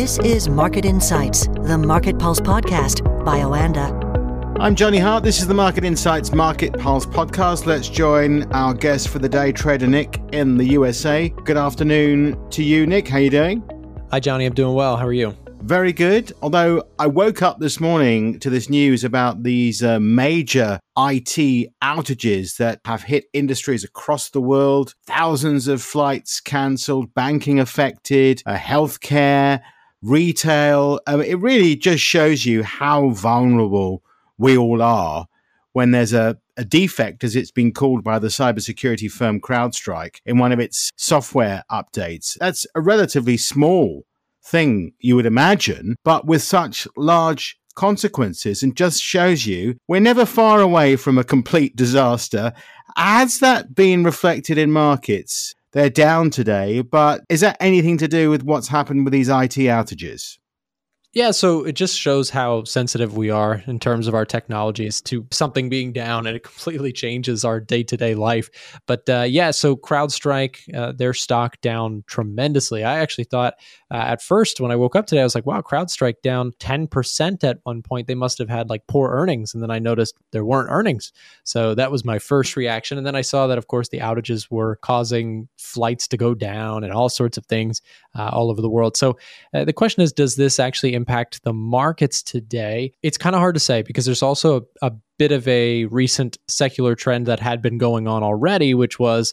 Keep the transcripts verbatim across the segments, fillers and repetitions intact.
This is Market Insights, the Market Pulse podcast by Oanda. I'm Johnny Hart. This is the Market Insights Market Pulse podcast. Let's join our guest for the day, Trader Nick in the U S A. Good afternoon to you, Nick. How are you doing? Hi, Johnny. I'm doing well. How are you? Very good. Although I woke up this morning to this news about these uh, major I T outages that have hit industries across the world. Thousands of flights cancelled, banking affected, uh, healthcare, retail. Um, it really just shows you how vulnerable we all are when there's a, a defect, as it's been called by the cybersecurity firm CrowdStrike, in one of its software updates. That's a relatively small thing, you would imagine, but with such large consequences, and just shows you we're never far away from a complete disaster. Has that been reflected in markets? They're down today, but is that anything to do with what's happened with these I T outages? Yeah, so it just shows how sensitive we are in terms of our technologies to something being down, and it completely changes our day-to-day life. But uh, yeah, so CrowdStrike, uh, their stock down tremendously. I actually thought uh, at first when I woke up today, I was like, wow, CrowdStrike down ten percent at one point. They must have had like poor earnings. And then I noticed there weren't earnings. So that was my first reaction. And then I saw that, of course, the outages were causing flights to go down and all sorts of things uh, all over the world. So uh, the question is, does this actually impact the markets today? It's kind of hard to say because there's also a, a bit of a recent secular trend that had been going on already, which was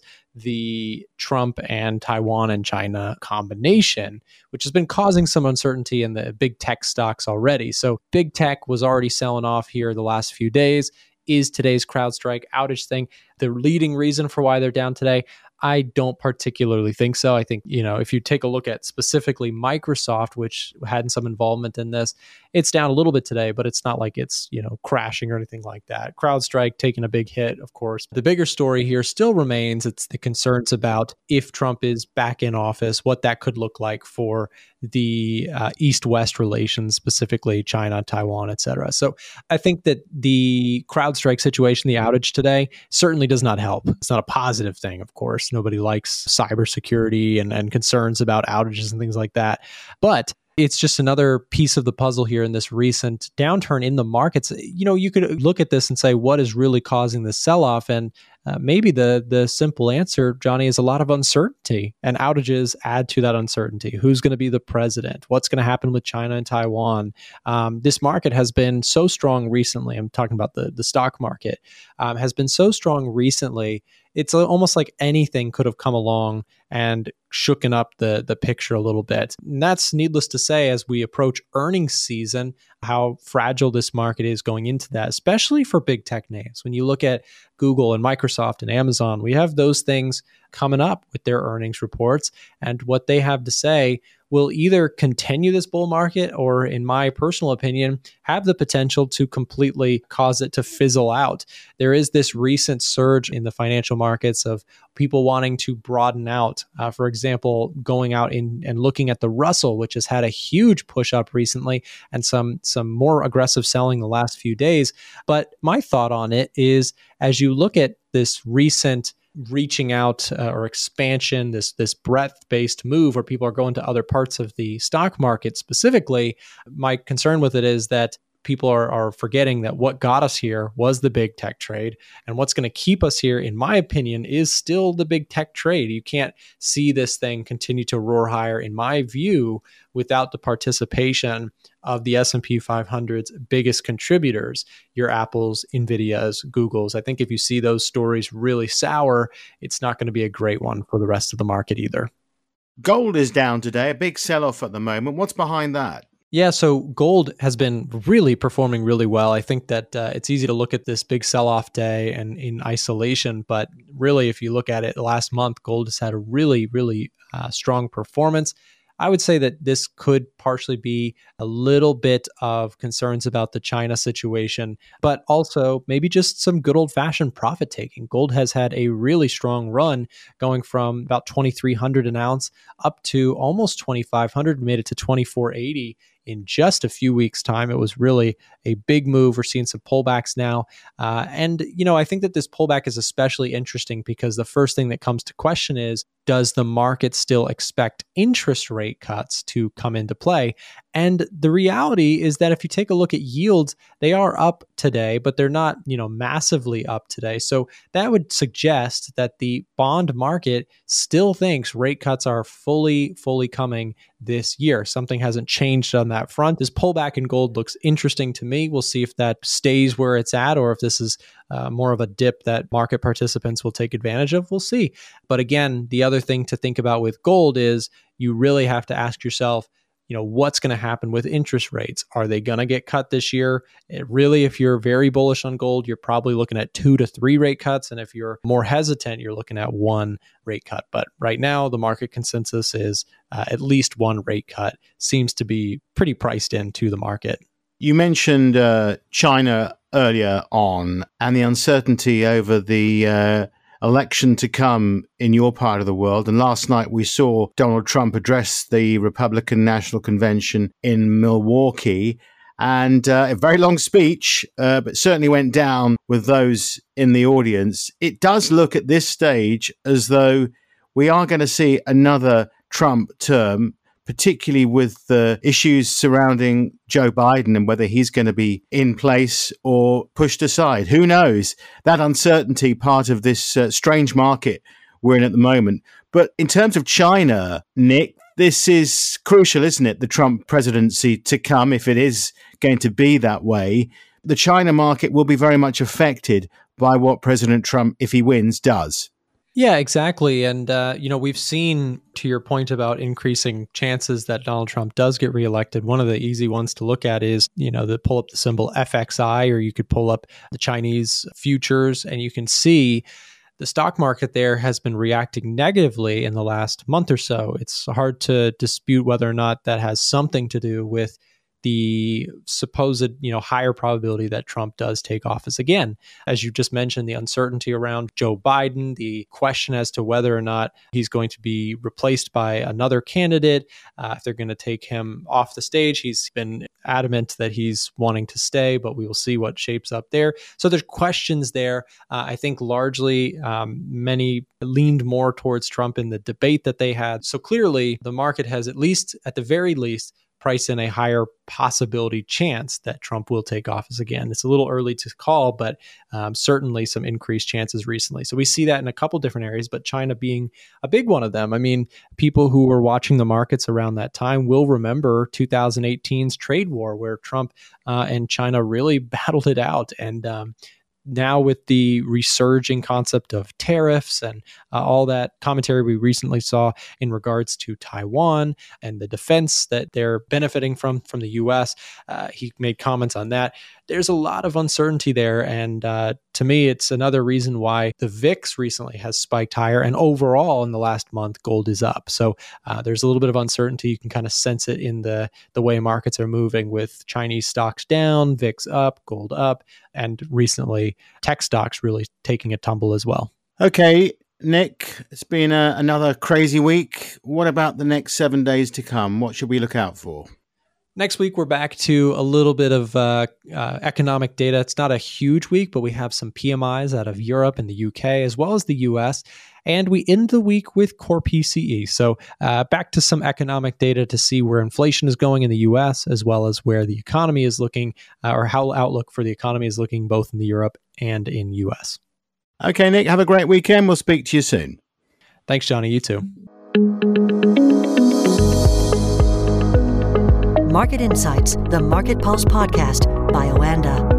the Trump and Taiwan and China combination, which has been causing some uncertainty in the big tech stocks already. So big tech was already selling off here the last few days. Is today's CrowdStrike outage thing the leading reason for why they're down today? I don't particularly think so. I think, you know, if you take a look at specifically Microsoft, which had some involvement in this, it's down a little bit today, but it's not like it's, you know, crashing or anything like that. CrowdStrike taking a big hit, of course. The bigger story here still remains. It's the concerns about if Trump is back in office, what that could look like for the uh, East-West relations, specifically China, Taiwan, et cetera. So I think that the CrowdStrike situation, the outage today, certainly does not help. It's not a positive thing, of course. Nobody likes cybersecurity and, and concerns about outages and things like that. But it's just another piece of the puzzle here in this recent downturn in the markets. You know, you could look at this and say, what is really causing this sell-off? And uh, maybe the the simple answer, Johnny, is a lot of uncertainty, and outages add to that uncertainty. Who's going to be the president? What's going to happen with China and Taiwan? Um, this market has been so strong recently. I'm talking about the, the stock market, um, has been so strong recently. It's almost like anything could have come along and shooken up the, the picture a little bit. And that's needless to say, as we approach earnings season, how fragile this market is going into that, especially for big tech names. When you look at Google and Microsoft and Amazon, we have those things coming up with their earnings reports, and what they have to say will either continue this bull market or, in my personal opinion, have the potential to completely cause it to fizzle out. There is this recent surge in the financial markets of people wanting to broaden out. Uh, for example, going out in, and looking at the Russell, which has had a huge push up recently and some, some more aggressive selling the last few days. But my thought on it is, as you look at this recent reaching out uh, or expansion, this this breadth-based move where people are going to other parts of the stock market specifically, my concern with it is that people are, are forgetting that what got us here was the big tech trade. And what's going to keep us here, in my opinion, is still the big tech trade. You can't see this thing continue to roar higher, in my view, without the participation of the S and P five hundred's biggest contributors, your Apples, NVIDIAs, Googles. I think if you see those stories really sour, it's not going to be a great one for the rest of the market either. Gold is down today, a big sell-off at the moment. What's behind that? Yeah, so gold has been really performing really well. I think that uh, it's easy to look at this big sell-off day and in isolation, but really, if you look at it last month, gold has had a really, really uh, strong performance. I would say that this could partially be a little bit of concerns about the China situation, but also maybe just some good old-fashioned profit taking. Gold has had a really strong run, going from about twenty-three hundred an ounce up to almost twenty-five hundred, made it to twenty-four eighty in just a few weeks' time. It was really a big move. We're seeing some pullbacks now. Uh, and, you know, I think that this pullback is especially interesting because the first thing that comes to question is, does the market still expect interest rate cuts to come into play? And the reality is that if you take a look at yields, they are up today, but they're not, you know, massively up today. So that would suggest that the bond market still thinks rate cuts are fully, fully coming this year. Something hasn't changed on that front. This pullback in gold looks interesting to me. We'll see if that stays where it's at or if this is uh, more of a dip that market participants will take advantage of. We'll see. But again, the other thing to think about with gold is you really have to ask yourself, you know, what's going to happen with interest rates? Are they going to get cut this year? It really, if you're very bullish on gold, you're probably looking at two to three rate cuts. And if you're more hesitant, you're looking at one rate cut. But right now, the market consensus is uh, at least one rate cut seems to be pretty priced into the market. You mentioned uh, China earlier on and the uncertainty over the uh, election to come in your part of the world. And last night we saw Donald Trump address the Republican National Convention in Milwaukee. And uh, a very long speech, uh, but certainly went down with those in the audience. It does look at this stage as though we are going to see another Trump term, particularly with the issues surrounding Joe Biden and whether he's going to be in place or pushed aside. Who knows? That uncertainty, part of this uh, strange market we're in at the moment. But in terms of China, Nick, this is crucial, isn't it? The Trump presidency to come, if it is going to be that way. The China market will be very much affected by what President Trump, if he wins, does. Yeah, exactly. And, uh, you know, we've seen, to your point about increasing chances that Donald Trump does get reelected, one of the easy ones to look at is, you know, the pull up the symbol F X I, or you could pull up the Chinese futures, and you can see the stock market there has been reacting negatively in the last month or so. It's hard to dispute whether or not that has something to do with the supposed, you know, higher probability that Trump does take office again. As you just mentioned, the uncertainty around Joe Biden, the question as to whether or not he's going to be replaced by another candidate, uh, if they're going to take him off the stage. He's been adamant that he's wanting to stay, but we will see what shapes up there. So there's questions there. Uh, I think largely um, many leaned more towards Trump in the debate that they had. So clearly the market has, at least, at the very least, price in a higher possibility chance that Trump will take office again. It's a little early to call, but um, certainly some increased chances recently. So we see that in a couple different areas, but China being a big one of them. I mean, people who were watching the markets around that time will remember two thousand eighteen's trade war, where Trump uh, and China really battled it out. And um, now with the resurging concept of tariffs and uh, all that commentary we recently saw in regards to Taiwan and the defense that they're benefiting from from the U S, uh, he made comments on that. There's a lot of uncertainty there. And uh, to me, it's another reason why the V I X recently has spiked higher. And overall, in the last month, gold is up. So uh, there's a little bit of uncertainty. You can kind of sense it in the, the way markets are moving, with Chinese stocks down, V I X up, gold up, and recently tech stocks really taking a tumble as well. Okay, Nick, it's been a, another crazy week. What about the next seven days to come? What should we look out for? Next week, we're back to a little bit of uh, uh, economic data. It's not a huge week, but we have some P M Is out of Europe and the U K, as well as the U S. And we end the week with core P C E. So uh, back to some economic data to see where inflation is going in the U S, as well as where the economy is looking, uh, or how outlook for the economy is looking both in the Europe and in U S. Okay, Nick, have a great weekend. We'll speak to you soon. Thanks, Johnny. You too. Market Insights, the Market Pulse podcast by Oanda.